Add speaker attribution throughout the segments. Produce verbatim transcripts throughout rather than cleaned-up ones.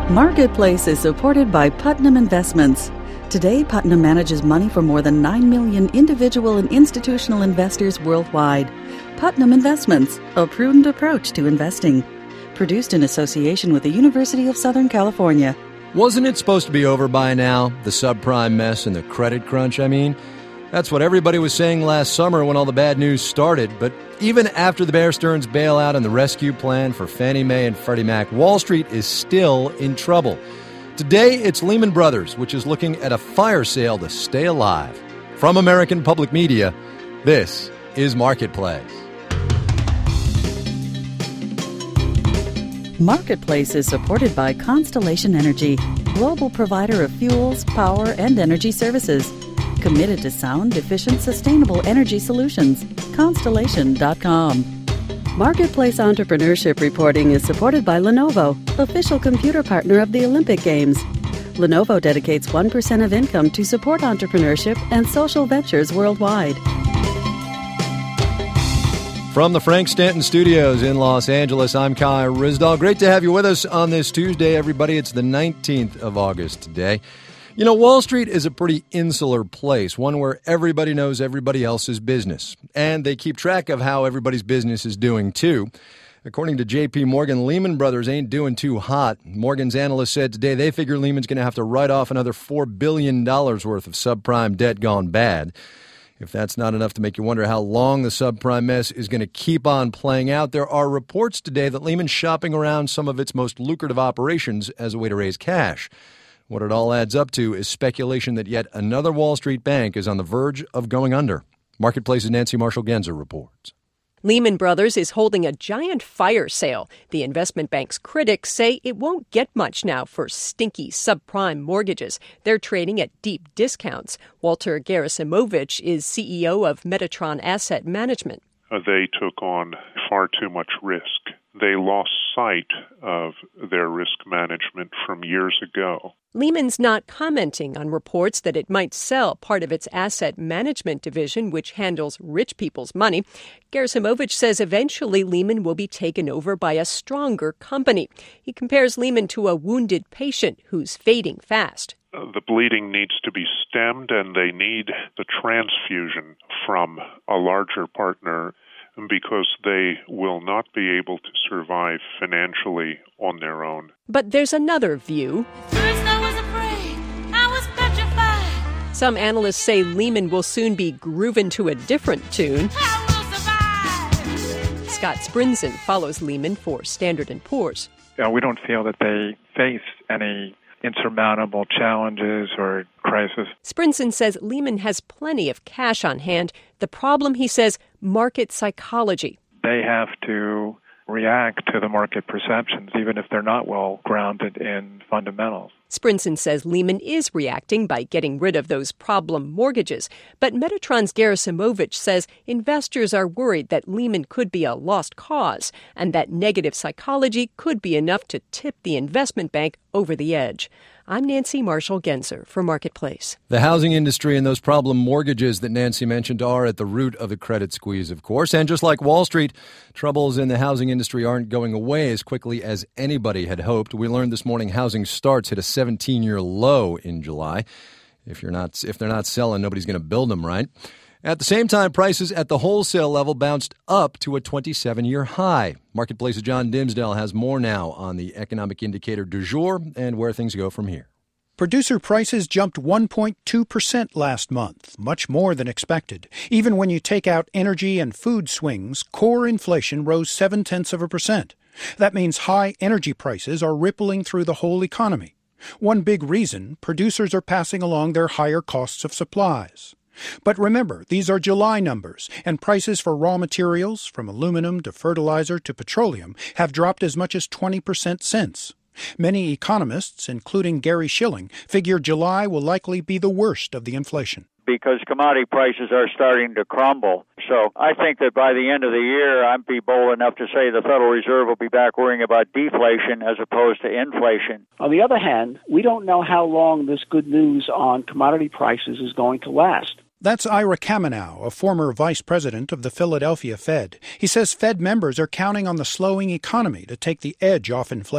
Speaker 1: Marketplace is supported by Putnam Investments. Today, Putnam manages money for more than nine million individual and institutional investors worldwide. Putnam Investments, a prudent approach to investing. Produced in association with the University of Southern California.
Speaker 2: Wasn't it supposed to be over by now? The subprime mess and the credit crunch, I mean? That's what everybody was saying last summer when all the bad news started. But even after the Bear Stearns bailout and the rescue plan for Fannie Mae and Freddie Mac, Wall Street is still in trouble. Today, it's Lehman Brothers, which is looking at a fire sale to stay alive. From American Public Media, this is Marketplace.
Speaker 1: Marketplace is supported by Constellation Energy, global provider of fuels, power, and energy services. Committed to sound, efficient, sustainable energy solutions. Constellation dot com. Marketplace Entrepreneurship Reporting is supported by Lenovo, official computer partner of the Olympic Games. Lenovo dedicates one percent of income to support entrepreneurship and social ventures worldwide.
Speaker 2: From the Frank Stanton Studios in Los Angeles, I'm Kai Ryssdal. Great to have you with us on this Tuesday, everybody. It's the nineteenth of August today. You know, Wall Street is a pretty insular place, one where everybody knows everybody else's business. And they keep track of how everybody's business is doing, too. According to J P Morgan, Lehman Brothers ain't doing too hot. Morgan's analyst said today they figure Lehman's going to have to write off another four billion dollars worth of subprime debt gone bad. If that's not enough to make you wonder how long the subprime mess is going to keep on playing out, there are reports today that Lehman's shopping around some of its most lucrative operations as a way to raise cash. What it all adds up to is speculation that yet another Wall Street bank is on the verge of going under. Marketplace's Nancy Marshall-Genzer reports.
Speaker 3: Lehman Brothers is holding a giant fire sale. The investment bank's critics say it won't get much now for stinky subprime mortgages. They're trading at deep discounts. Walter Gerasimovich is C E O of Metatron Asset Management.
Speaker 4: Uh, they took on far too much risk. They lost sight of their risk management from years ago.
Speaker 3: Lehman's not commenting on reports that it might sell part of its asset management division, which handles rich people's money. Gerasimovich says eventually Lehman will be taken over by a stronger company. He compares Lehman to a wounded patient who's fading fast.
Speaker 4: Uh, the bleeding needs to be stemmed, and they need the transfusion from a larger partner, because they will not be able to survive financially on their own.
Speaker 3: But there's another view.
Speaker 5: First I was afraid, I was petrified.
Speaker 3: Some analysts say Lehman will soon be grooving to a different tune.
Speaker 5: I will survive.
Speaker 3: Scott Sprinzen follows Lehman for Standard and Poor's.
Speaker 6: You know, we don't feel that they face any insurmountable challenges or crisis.
Speaker 3: Sprinzen says Lehman has plenty of cash on hand. The problem, he says, market psychology.
Speaker 6: They have to react to the market perceptions, even if they're not well grounded in fundamentals.
Speaker 3: Sprinzen says Lehman is reacting by getting rid of those problem mortgages. But Metatron's Gerasimovich says investors are worried that Lehman could be a lost cause and that negative psychology could be enough to tip the investment bank over the edge. I'm Nancy Marshall-Genzer for Marketplace.
Speaker 2: The housing industry and those problem mortgages that Nancy mentioned are at the root of the credit squeeze, of course. And just like Wall Street, troubles in the housing industry aren't going away as quickly as anybody had hoped. We learned this morning housing starts hit a seventeen-year low in July. If you're not, if they're not selling, nobody's going to build them, right? At the same time, prices at the wholesale level bounced up to a twenty-seven-year high. Marketplace's John Dimsdale has more now on the economic indicator du jour and where things go from here.
Speaker 7: Producer prices jumped one point two percent last month, much more than expected. Even when you take out energy and food swings, core inflation rose seven-tenths of a percent. That means high energy prices are rippling through the whole economy. One big reason, producers are passing along their higher costs of supplies. But remember, these are July numbers, and prices for raw materials, from aluminum to fertilizer to petroleum, have dropped as much as twenty percent since. Many economists, including Gary Shilling, figure July will likely be the worst of the inflation.
Speaker 8: Because commodity prices are starting to crumble. So I think that by the end of the year, I'd be bold enough to say the Federal Reserve will be back worrying about deflation as opposed to inflation.
Speaker 9: On the other hand, we don't know how long this good news on commodity prices is going to last.
Speaker 7: That's Ira Kamenow, a former vice president of the Philadelphia Fed. He says Fed members are counting on the slowing economy to take the edge off inflation.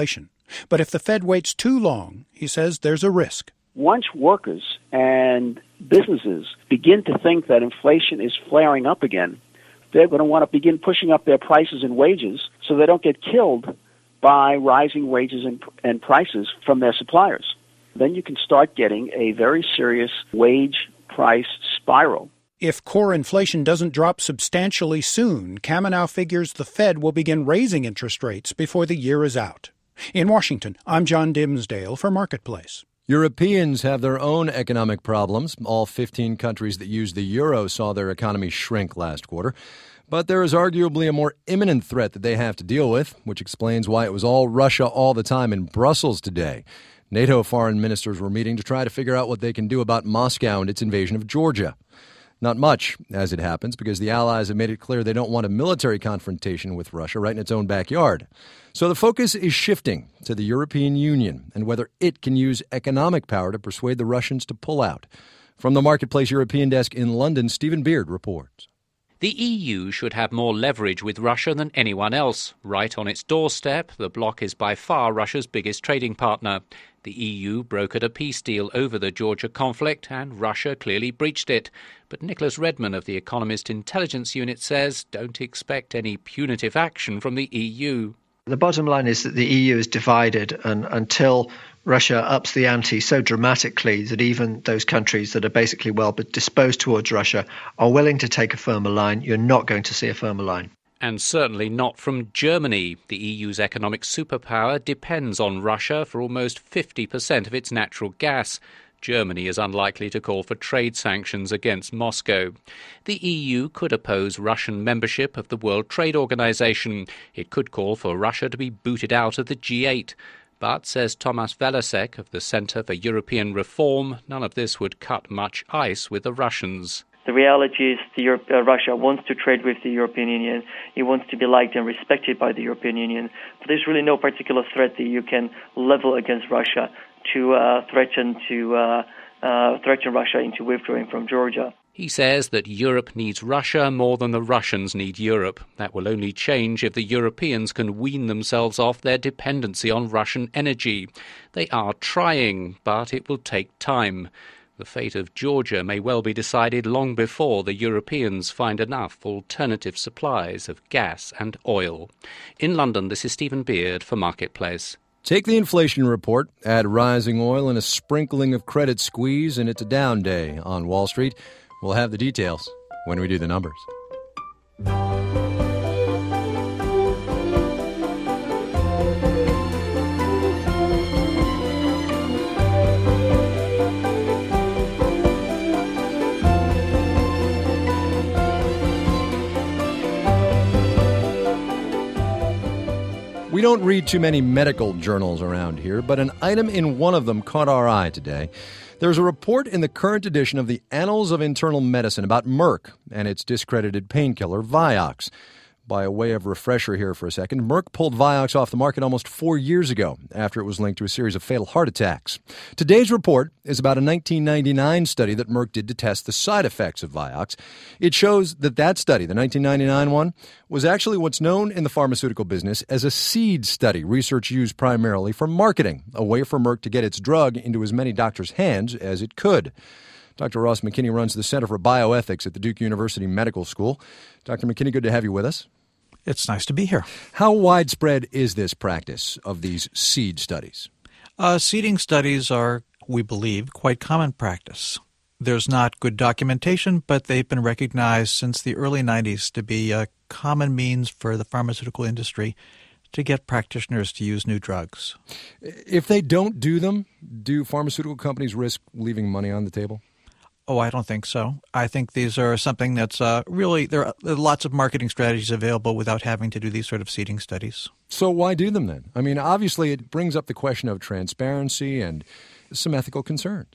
Speaker 7: But if the Fed waits too long, he says there's a risk.
Speaker 9: Once workers and businesses begin to think that inflation is flaring up again, they're going to want to begin pushing up their prices and wages so they don't get killed by rising wages and, and prices from their suppliers. Then you can start getting a very serious wage price spiral.
Speaker 7: If core inflation doesn't drop substantially soon, Kamenow figures the Fed will begin raising interest rates before the year is out. In Washington, I'm John Dimsdale for Marketplace.
Speaker 2: Europeans have their own economic problems. All fifteen countries that use the euro saw their economy shrink last quarter. But there is arguably a more imminent threat that they have to deal with, which explains why it was all Russia all the time in Brussels today. NATO foreign ministers were meeting to try to figure out what they can do about Moscow and its invasion of Georgia. Not much, as it happens, because the Allies have made it clear they don't want a military confrontation with Russia right in its own backyard. So the focus is shifting to the European Union and whether it can use economic power to persuade the Russians to pull out. From the Marketplace European desk in London, Stephen Beard reports.
Speaker 10: The E U should have more leverage with Russia than anyone else. Right on its doorstep, the bloc is by far Russia's biggest trading partner. The E U brokered a peace deal over the Georgia conflict, and Russia clearly breached it. But Nicholas Redman of the Economist Intelligence Unit says don't expect any punitive action from the E U.
Speaker 11: The bottom line is that the E U is divided, and until Russia ups the ante so dramatically that even those countries that are basically well disposed towards Russia are willing to take a firmer line, you're not going to see a firmer line.
Speaker 10: And certainly not from Germany. The E U's economic superpower depends on Russia for almost fifty percent of its natural gas. Germany is unlikely to call for trade sanctions against Moscow. The E U could oppose Russian membership of the World Trade Organization. It could call for Russia to be booted out of the G eight. But, says Thomas Velasek of the Centre for European Reform, none of this would cut much ice with the Russians.
Speaker 12: The reality is the Europe, uh, Russia wants to trade with the European Union. It wants to be liked and respected by the European Union. But there's really no particular threat that you can level against Russia to uh, threaten to uh, uh, threaten Russia into withdrawing from Georgia.
Speaker 10: He says that Europe needs Russia more than the Russians need Europe. That will only change if the Europeans can wean themselves off their dependency on Russian energy. They are trying, but it will take time. The fate of Georgia may well be decided long before the Europeans find enough alternative supplies of gas and oil. In London, this is Stephen Beard for Marketplace.
Speaker 2: Take the inflation report, add rising oil and a sprinkling of credit squeeze, and it's a down day on Wall Street. We'll have the details when we do the numbers. We don't read too many medical journals around here, but an item in one of them caught our eye today. There's a report in the current edition of the Annals of Internal Medicine about Merck and its discredited painkiller, Vioxx. By a way of refresher here for a second, Merck pulled Vioxx off the market almost four years ago after it was linked to a series of fatal heart attacks. Today's report is about a nineteen ninety-nine study that Merck did to test the side effects of Vioxx. It shows that that study, the nineteen ninety-nine one, was actually what's known in the pharmaceutical business as a seed study, research used primarily for marketing, a way for Merck to get its drug into as many doctors' hands as it could. Doctor Ross McKinney runs the Center for Bioethics at the Duke University Medical School. Doctor McKinney, good to have you with us.
Speaker 13: It's nice to be here.
Speaker 2: How widespread is this practice of these seed studies?
Speaker 13: Uh, seeding studies are, we believe, quite common practice. There's not good documentation, but they've been recognized since the early nineties to be a common means for the pharmaceutical industry to get practitioners to use new drugs.
Speaker 2: If they don't do them, do pharmaceutical companies risk leaving money on the table?
Speaker 13: Oh, I don't think so. I think these are something that's uh, really, there are lots of marketing strategies available without having to do these sort of seeding studies.
Speaker 2: So why do them then? I mean, obviously it brings up the question of transparency and some ethical concerns.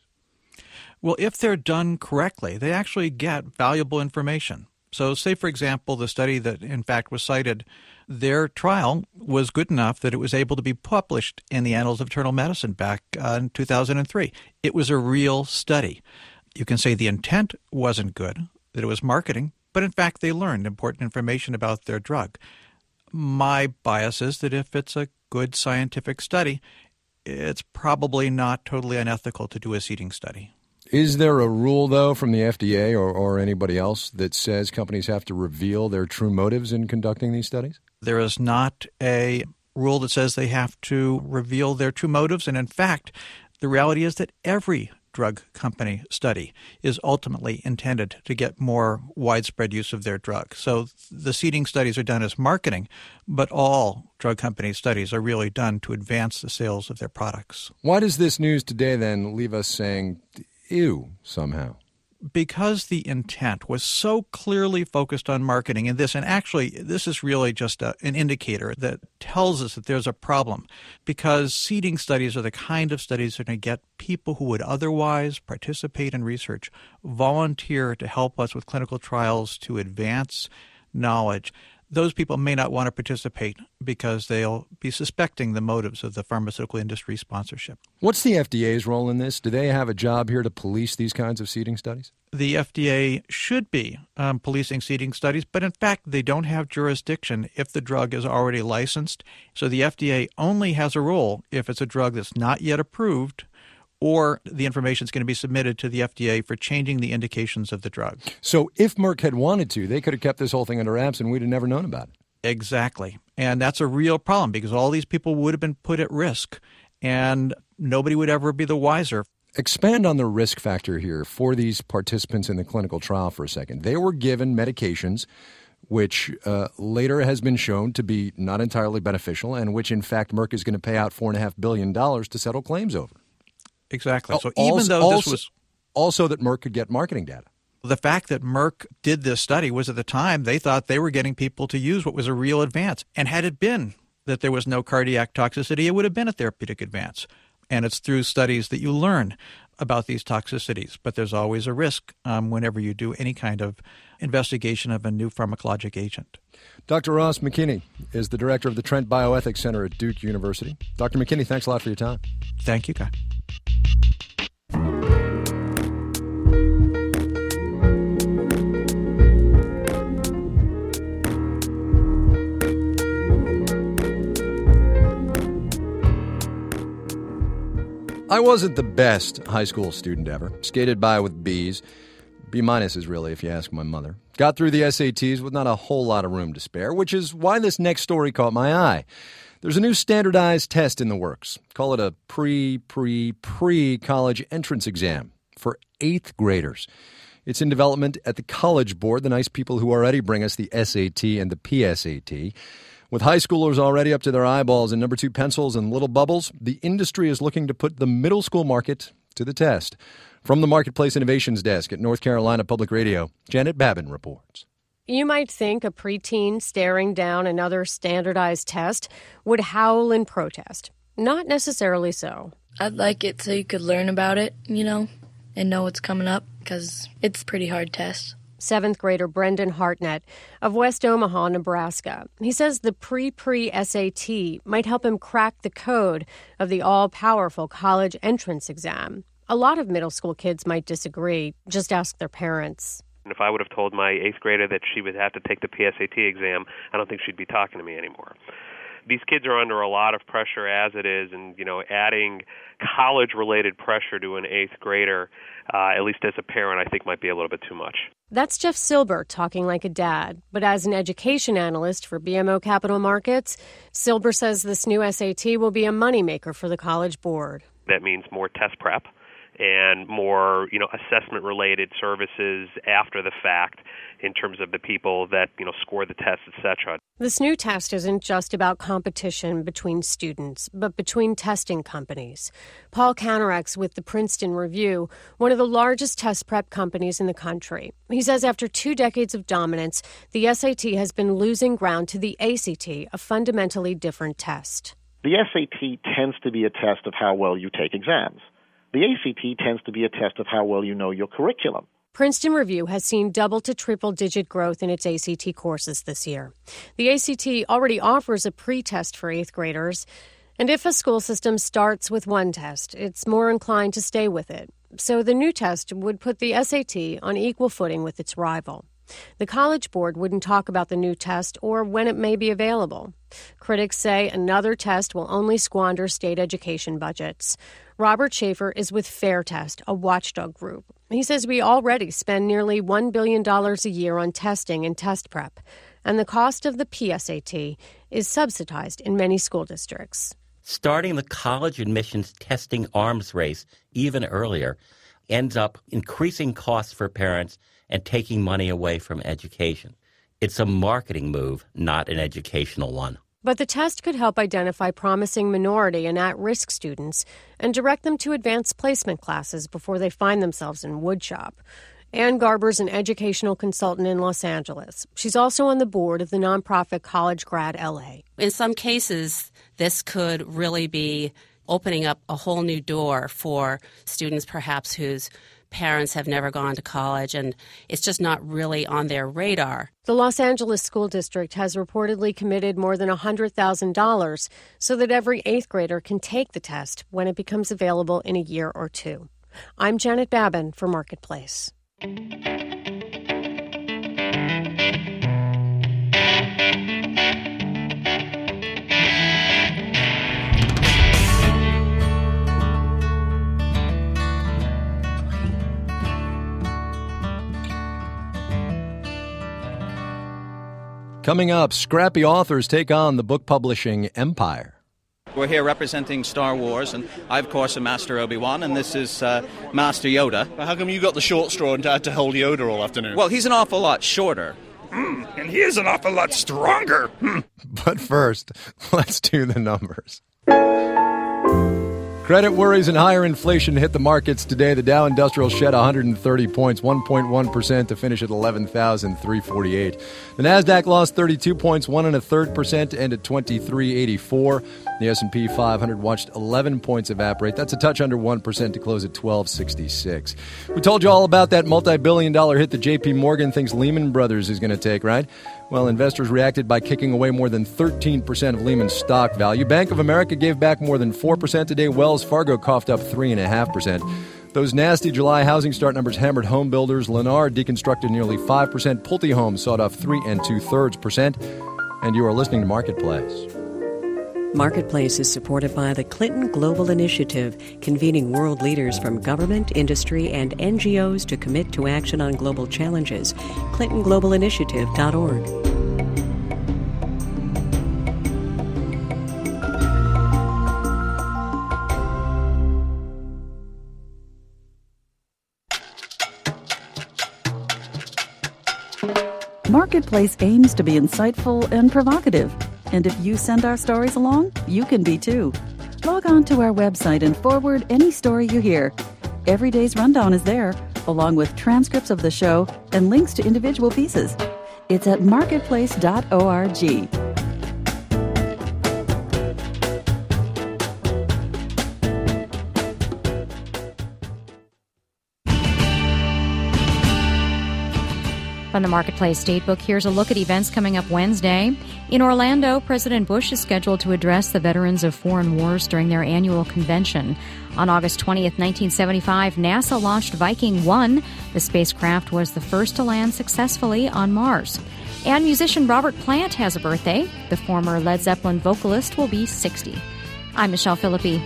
Speaker 13: Well, if they're done correctly, they actually get valuable information. So say, for example, the study that in fact was cited, their trial was good enough that it was able to be published in the Annals of Internal Medicine back uh, in two thousand three. It was a real study. You can say the intent wasn't good, that it was marketing, but in fact they learned important information about their drug. My bias is that if it's a good scientific study, it's probably not totally unethical to do a seeding study.
Speaker 2: Is there a rule, though, from the F D A or, or anybody else that says companies have to reveal their true motives in conducting these studies?
Speaker 13: There is not a rule that says they have to reveal their true motives. And in fact, the reality is that every drug company study is ultimately intended to get more widespread use of their drug. So the seeding studies are done as marketing, but all drug company studies are really done to advance the sales of their products.
Speaker 2: Why does this news today then leave us saying, ew, somehow?
Speaker 13: Because the intent was so clearly focused on marketing in this, and actually this is really just a, an indicator that tells us that there's a problem, because seeding studies are the kind of studies that are going to get people who would otherwise participate in research volunteer to help us with clinical trials to advance knowledge. Those people may not want to participate because they'll be suspecting the motives of the pharmaceutical industry sponsorship.
Speaker 2: What's the F D A's role in this? Do they have a job here to police these kinds of seeding studies?
Speaker 13: The F D A should be um, policing seeding studies, but in fact, they don't have jurisdiction if the drug is already licensed. So the F D A only has a role if it's a drug that's not yet approved, or the information is going to be submitted to the F D A for changing the indications of the drug.
Speaker 2: So if Merck had wanted to, they could have kept this whole thing under wraps and we'd have never known about it.
Speaker 13: Exactly. And that's a real problem because all these people would have been put at risk and nobody would ever be the wiser.
Speaker 2: Expand on the risk factor here for these participants in the clinical trial for a second. They were given medications which uh, later has been shown to be not entirely beneficial and which, in fact, Merck is going to pay out four point five billion dollars to settle claims over.
Speaker 13: Exactly. So
Speaker 2: also,
Speaker 13: even though this was...
Speaker 2: Also that Merck could get marketing data.
Speaker 13: The fact that Merck did this study was at the time they thought they were getting people to use what was a real advance. And had it been that there was no cardiac toxicity, it would have been a therapeutic advance. And it's through studies that you learn about these toxicities. But there's always a risk um, whenever you do any kind of investigation of a new pharmacologic agent.
Speaker 2: Doctor Ross McKinney is the director of the Trent Bioethics Center at Duke University. Doctor McKinney, thanks a lot for your time.
Speaker 13: Thank you, Guy.
Speaker 2: I wasn't the best high school student ever. Skated by with B's. B minus is really, if you ask my mother. Got through the S A Ts with not a whole lot of room to spare, which is why this next story caught my eye. There's a new standardized test in the works. Call it a pre, pre, pre-college entrance exam for eighth graders. It's in development at the College Board, the nice people who already bring us the S A T and the P S A T. With high schoolers already up to their eyeballs in number two pencils and little bubbles, the industry is looking to put the middle school market to the test. From the Marketplace Innovations Desk at North Carolina Public Radio, Janet Babin reports.
Speaker 3: You might think a preteen staring down another standardized test would howl in protest. Not necessarily so.
Speaker 14: I'd like it so you could learn about it, you know, and know what's coming up, because it's a pretty hard test.
Speaker 3: Seventh grader Brendan Hartnett of West Omaha, Nebraska. He says the pre-pre-S A T might help him crack the code of the all-powerful college entrance exam. A lot of middle school kids might disagree. Just ask their parents.
Speaker 15: If I would have told my eighth grader that she would have to take the P S A T exam, I don't think she'd be talking to me anymore. These kids are under a lot of pressure as it is, and, you know, adding college-related pressure to an eighth grader, uh, at least as a parent, I think might be a little bit too much.
Speaker 3: That's Jeff Silber talking like a dad. But as an education analyst for B M O Capital Markets, Silber says this new S A T will be a moneymaker for the College Board.
Speaker 15: That means more test prep and more, you know, assessment-related services after the fact in terms of the people that, you know, score the tests, et cetera.
Speaker 3: This new test isn't just about competition between students, but between testing companies. Paul Kanarex with the Princeton Review, one of the largest test prep companies in the country. He says after two decades of dominance, the S A T has been losing ground to the A C T, a fundamentally different test.
Speaker 16: The S A T tends to be a test of how well you take exams. The A C T tends to be a test of how well you know your curriculum.
Speaker 3: Princeton Review has seen double to triple digit growth in its A C T courses this year. The A C T already offers a pre-test for eighth graders, and if a school system starts with one test, it's more inclined to stay with it. So the new test would put the S A T on equal footing with its rival. The College Board wouldn't talk about the new test or when it may be available. Critics say another test will only squander state education budgets. Robert Schaefer is with Fair Test, a watchdog group. He says we already spend nearly one billion dollars a year on testing and test prep, and the cost of the P S A T is subsidized in many school districts.
Speaker 17: Starting the college admissions testing arms race even earlier ends up increasing costs for parents and taking money away from education. It's a marketing move, not an educational one.
Speaker 3: But the test could help identify promising minority and at-risk students and direct them to advanced placement classes before they find themselves in woodshop. Ann Garber's an educational consultant in Los Angeles. She's also on the board of the nonprofit College Grad L A.
Speaker 18: In some cases, this could really be opening up a whole new door for students perhaps whose parents have never gone to college and it's just not really on their radar.
Speaker 3: The Los Angeles School District has reportedly committed more than one hundred thousand dollars so that every eighth grader can take the test when it becomes available in a year or two. I'm Janet Babin for Marketplace.
Speaker 2: Coming up, scrappy authors take on the book publishing empire.
Speaker 19: We're here representing Star Wars, and I, of course, am Master Obi-Wan, and this is uh, Master Yoda.
Speaker 20: How come you got the short straw and had to hold Yoda all afternoon?
Speaker 19: Well, he's an awful lot shorter.
Speaker 20: Mm, and he is an awful lot stronger. Mm.
Speaker 2: But first, let's do the numbers. Credit worries and higher inflation hit the markets today. The Dow Industrial shed one hundred thirty points, one point one percent to finish at eleven thousand three hundred forty-eight. The Nasdaq lost thirty-two points, one and a third percent to end at twenty-three eighty-four. The S and P five hundred watched eleven points evaporate. That's a touch under one percent to close at twelve sixty-six. We told you all about that multi-billion dollar hit that J P Morgan thinks Lehman Brothers is going to take, right? Well, investors reacted by kicking away more than thirteen percent of Lehman's stock value. Bank of America gave back more than four percent today. Wells Fargo coughed up three point five percent. Those nasty July housing start numbers hammered home builders. Lennar deconstructed nearly five percent. Pulte Homes sawed off three and two-thirds percent. And you are listening to Marketplace.
Speaker 3: Marketplace is supported by the Clinton Global Initiative, convening world leaders from government, industry, and N G Os to commit to action on global challenges. Clinton Global Initiative dot org.
Speaker 1: Marketplace aims to be insightful and provocative. And if you send our stories along, you can be too. Log on to our website and forward any story you hear. Every day's rundown is there, along with transcripts of the show and links to individual pieces. It's at marketplace dot org.
Speaker 21: From the Marketplace Datebook, here's a look at events coming up Wednesday. In Orlando, President Bush is scheduled to address the veterans of foreign wars during their annual convention. On August twentieth, nineteen seventy-five, NASA launched Viking one. The spacecraft was the first to land successfully on Mars. And musician Robert Plant has a birthday. The former Led Zeppelin vocalist will be sixty. I'm Michelle Philippi.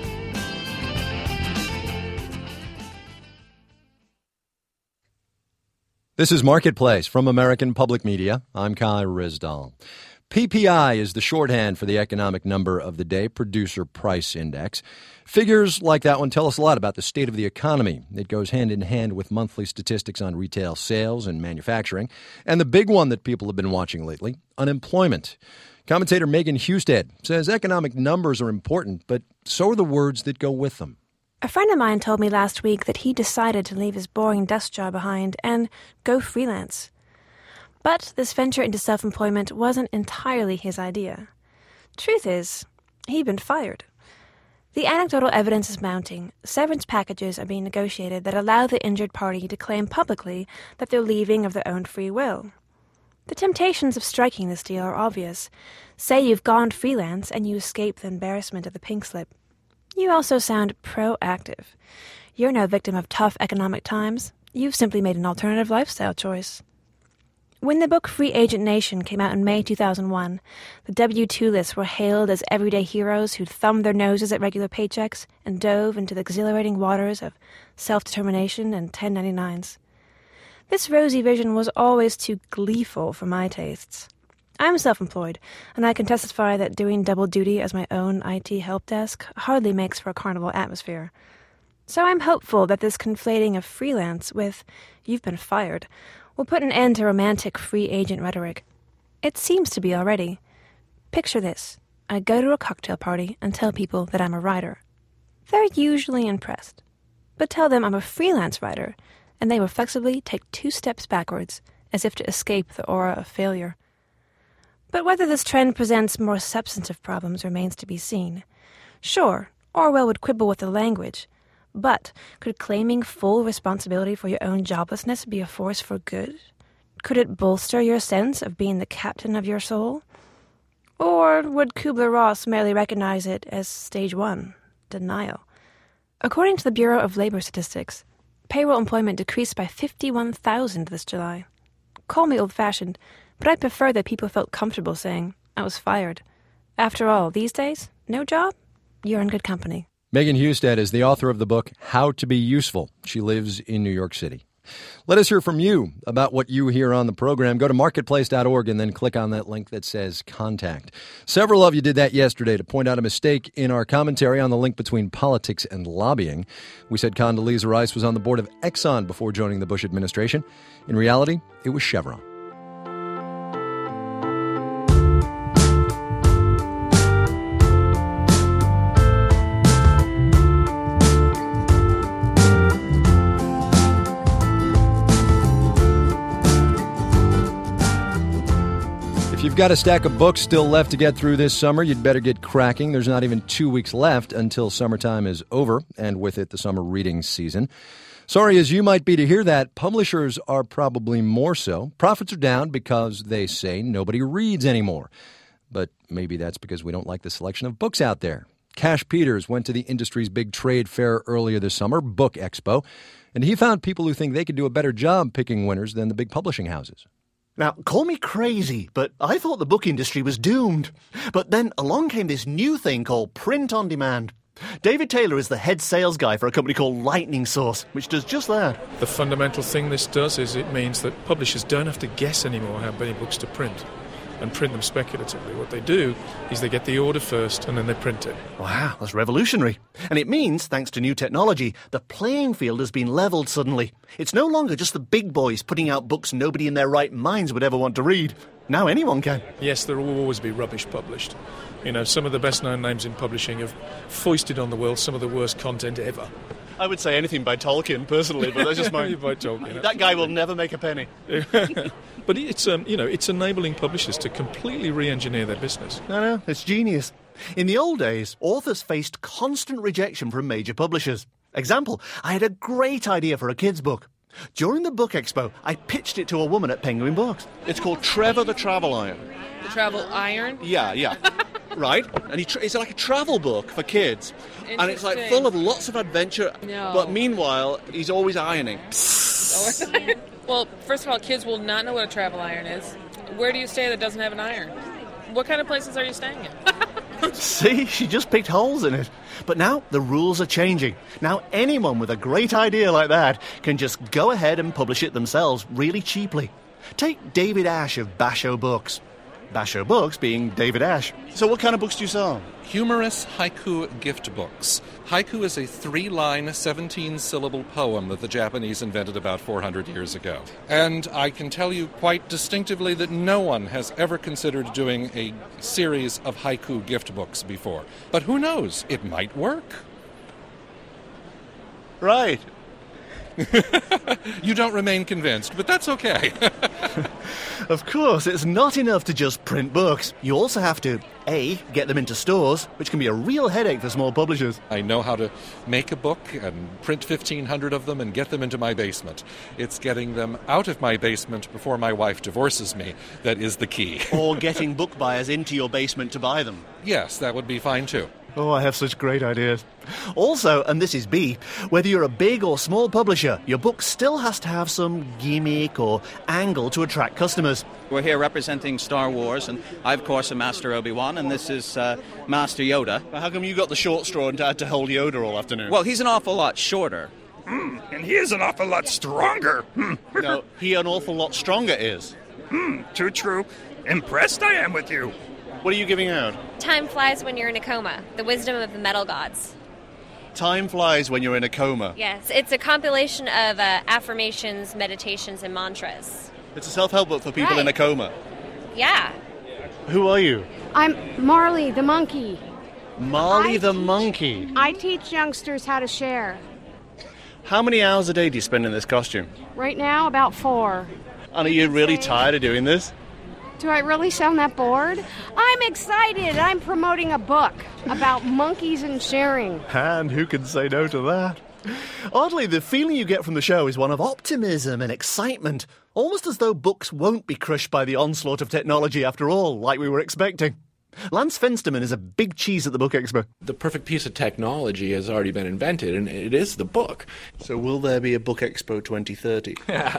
Speaker 2: This is Marketplace from American Public Media. I'm Kai Ryssdal. P P I is the shorthand for the economic number of the day, Producer Price Index. Figures like that one tell us a lot about the state of the economy. It goes hand in hand with monthly statistics on retail sales and manufacturing. And the big one that people have been watching lately, unemployment. Commentator Megan Husted says economic numbers are important, but so are the words that go with them.
Speaker 22: A friend of mine told me last week that he decided to leave his boring desk job behind and go freelance. But this venture into self-employment wasn't entirely his idea. Truth is, he'd been fired. The anecdotal evidence is mounting. Severance packages are being negotiated that allow the injured party to claim publicly that they're leaving of their own free will. The temptations of striking this deal are obvious. Say you've gone freelance and you escape the embarrassment of the pink slip. You also sound proactive. You're no victim of tough economic times. You've simply made an alternative lifestyle choice. When the book Free Agent Nation came out in May two thousand one, the W two lists were hailed as everyday heroes who'd thumbed their noses at regular paychecks and dove into the exhilarating waters of self-determination and ten ninety-nines. This rosy vision was always too gleeful for my tastes. I'm self-employed, and I can testify that doing double duty as my own I T help desk hardly makes for a carnival atmosphere. So I'm hopeful that this conflating of freelance with "you've been fired" will put an end to romantic free agent rhetoric. It seems to be already. Picture this. I go to a cocktail party and tell people that I'm a writer. They're usually impressed. But tell them I'm a freelance writer, and they reflexively take two steps backwards, as if to escape the aura of failure. But whether this trend presents more substantive problems remains to be seen. Sure, Orwell would quibble with the language, but could claiming full responsibility for your own joblessness be a force for good? Could it bolster your sense of being the captain of your soul? Or would Kubler-Ross merely recognize it as stage one, denial? According to the Bureau of Labor Statistics, payroll employment decreased by fifty-one thousand this July. Call me old-fashioned, but I prefer that people felt comfortable saying, I was fired. After all, these days, no job? You're in good company.
Speaker 2: Megan Husted is the author of the book How to Be Useful. She lives in New York City. Let us hear from you about what you hear on the program. Go to marketplace dot org and then click on that link that says Contact. Several of you did that yesterday to point out a mistake in our commentary on the link between politics and lobbying. We said Condoleezza Rice was on the board of Exxon before joining the Bush administration. In reality, it was Chevron. You've got a stack of books still left to get through this summer. You'd better get cracking. There's not even two weeks left until summertime is over, and with it, the summer reading season. Sorry as you might be to hear that, publishers are probably more so. Profits are down because they say nobody reads anymore. But maybe that's because we don't like the selection of books out there. Cash Peters went to the industry's big trade fair earlier this summer, Book Expo, and he found people who think they could do a better job picking winners than the big publishing houses.
Speaker 4: Now, call me crazy, but I thought the book industry was doomed. But then along came this new thing called print on demand. David Taylor is the head sales guy for a company called Lightning Source, which does just that.
Speaker 5: The fundamental thing this does is it means that publishers don't have to guess anymore how many books to print and print them speculatively. What they do is they get the order first and then they print it.
Speaker 4: Wow, that's revolutionary. And it means, thanks to new technology, the playing field has been leveled suddenly. It's no longer just the big boys putting out books nobody in their right minds would ever want to read. Now anyone can.
Speaker 5: Yes, there will always be rubbish published. You know, some of the best-known names in publishing have foisted on the world some of the worst content ever.
Speaker 4: I would say anything by Tolkien, personally, but that's just my...
Speaker 5: by Tolkien,
Speaker 4: that guy will never make a penny.
Speaker 5: But it's, um, you know, it's enabling publishers to completely re-engineer their business.
Speaker 4: No, no, it's genius. In the old days, authors faced constant rejection from major publishers. Example, I had a great idea for a kid's book. During the Book Expo, I pitched it to a woman at Penguin Books. It's called Trevor the Travel Iron.
Speaker 23: The Travel Iron?
Speaker 4: Yeah, yeah. Right? And he tra- it's like a travel book for kids. And it's like full of lots of adventure.
Speaker 23: No.
Speaker 4: But meanwhile, he's always ironing.
Speaker 23: Well, first of all, kids will not know what a travel iron is. Where do you stay that doesn't have an iron? What kind of places are you staying in?
Speaker 4: See, she just picked holes in it. But now the rules are changing. Now anyone with a great idea like that can just go ahead and publish it themselves really cheaply. Take David Ash of Basho Books. Basho Books being David Ash. So what kind of books do you sell?
Speaker 24: Humorous haiku gift books. Haiku is a three-line, seventeen-syllable poem that the Japanese invented about four hundred years ago. And I can tell you quite distinctively that no one has ever considered doing a series of haiku gift books before. But who knows? It might work.
Speaker 4: Right.
Speaker 24: You don't remain convinced, but that's okay.
Speaker 4: Of course, it's not enough to just print books. You also have to, A, get them into stores, which can be a real headache for small publishers.
Speaker 24: I know how to make a book and print fifteen hundred of them and get them into my basement. It's getting them out of my basement before my wife divorces me that is the key.
Speaker 4: Or getting book buyers into your basement to buy them.
Speaker 24: Yes, that would be fine too.
Speaker 4: Oh, I have such great ideas. Also, and this is B, whether you're a big or small publisher, your book still has to have some gimmick or angle to attract customers.
Speaker 19: We're here representing Star Wars, and I, of course, am Master Obi-Wan, and this is uh, Master Yoda.
Speaker 20: How come you got the short straw and had to hold Yoda all afternoon?
Speaker 19: Well, he's an awful lot shorter.
Speaker 20: Mm, and he is an awful lot stronger. Mm.
Speaker 4: No, he an awful lot stronger is.
Speaker 20: Hmm, too true. Impressed I am with you.
Speaker 4: What are you giving out?
Speaker 6: Time flies when you're in a coma. The wisdom of the metal gods.
Speaker 4: Time flies when you're in a coma.
Speaker 6: Yes, it's a compilation of uh, affirmations, meditations, and mantras.
Speaker 4: It's a self-help book for people
Speaker 6: right.
Speaker 4: in a coma.
Speaker 6: Yeah.
Speaker 4: Who are you?
Speaker 7: I'm Marley the monkey.
Speaker 4: Marley
Speaker 7: I
Speaker 4: the
Speaker 7: teach,
Speaker 4: monkey.
Speaker 7: I teach youngsters how to share.
Speaker 4: How many hours a day do you spend in this costume?
Speaker 7: Right now, about four.
Speaker 4: And are you really tired of doing this?
Speaker 7: Do I really sound that bored? I'm excited. I'm promoting a book about monkeys and sharing.
Speaker 4: And who can say no to that? Oddly, the feeling you get from the show is one of optimism and excitement, almost as though books won't be crushed by the onslaught of technology after all, like we were expecting. Lance Fensterman is a big cheese at the Book Expo.
Speaker 8: The perfect piece of technology has already been invented, and it is the book.
Speaker 4: So will there be a Book Expo twenty thirty?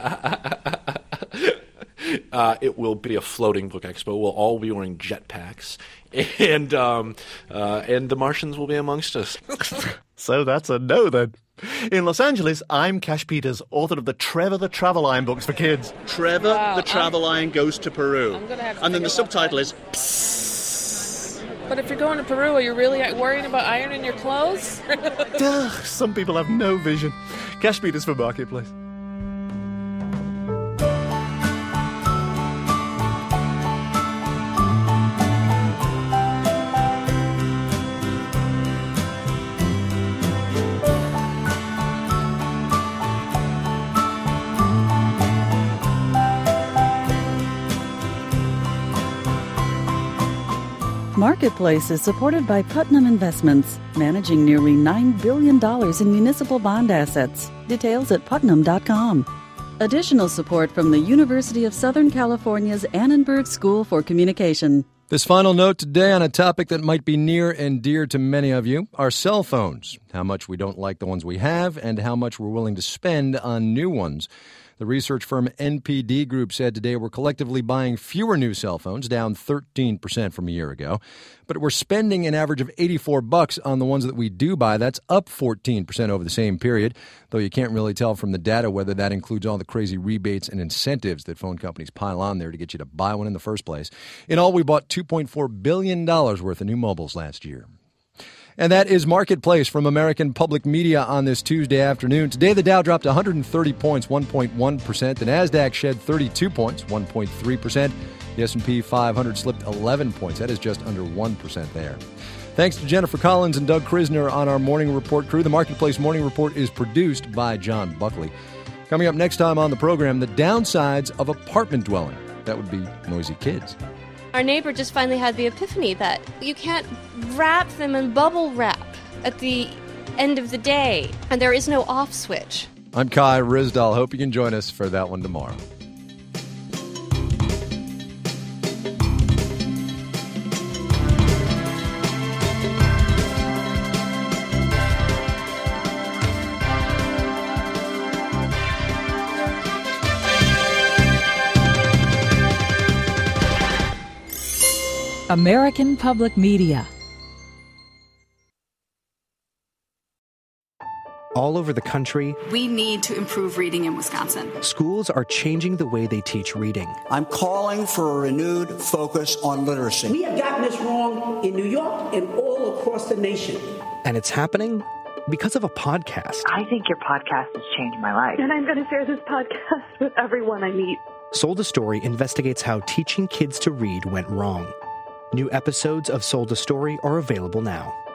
Speaker 8: Uh, it will be a floating book expo. We'll all be wearing jetpacks, and um, uh, and the Martians will be amongst us.
Speaker 4: So that's a no then. In Los Angeles, I'm Cash Peters, author of the Trevor the Traveline books for kids. Trevor
Speaker 23: wow,
Speaker 4: the Traveline goes to Peru.
Speaker 23: I'm gonna have to
Speaker 4: and then the subtitle is
Speaker 23: Psst. But if you're going to Peru, are you really worrying about ironing your clothes?
Speaker 4: Duh, some people have no vision. Cash Peters for Marketplace.
Speaker 1: Marketplace is supported by Putnam Investments, managing nearly nine billion dollars in municipal bond assets. Details at putnam dot com. Additional support from the University of Southern California's Annenberg School for Communication.
Speaker 2: This final note today on a topic that might be near and dear to many of you, our cell phones. How much we don't like the ones we have and how much we're willing to spend on new ones. The research firm N P D Group said today we're collectively buying fewer new cell phones, down thirteen percent from a year ago. But we're spending an average of eighty-four bucks on the ones that we do buy. That's up fourteen percent over the same period, though you can't really tell from the data whether that includes all the crazy rebates and incentives that phone companies pile on there to get you to buy one in the first place. In all, we bought two point four billion dollars worth of new mobiles last year. And that is Marketplace from American Public Media on this Tuesday afternoon. Today, the Dow dropped one hundred thirty points, one point one percent. The NASDAQ shed thirty-two points, one point three percent. The S and P five hundred slipped eleven points. That is just under one percent there. Thanks to Jennifer Collins and Doug Krisner on our Morning Report crew. The Marketplace Morning Report is produced by John Buckley. Coming up next time on the program, the downsides of apartment dwelling. That would be noisy kids.
Speaker 9: Our neighbor just finally had the epiphany that you can't wrap them in bubble wrap at the end of the day, and there is no off switch.
Speaker 2: I'm Kai Ryssdal. Hope you can join us for that one tomorrow.
Speaker 25: American Public Media.
Speaker 26: All over the country,
Speaker 27: we need to improve reading in Wisconsin.
Speaker 26: Schools are changing the way they teach reading.
Speaker 28: I'm calling for a renewed focus on literacy.
Speaker 29: We have gotten this wrong in New York and all across the nation.
Speaker 26: And it's happening because of a podcast.
Speaker 30: I think your podcast has changed my life.
Speaker 31: And I'm going to share this podcast with everyone I meet.
Speaker 26: Sold a Story investigates how teaching kids to read went wrong. New episodes of Sold a Story are available now.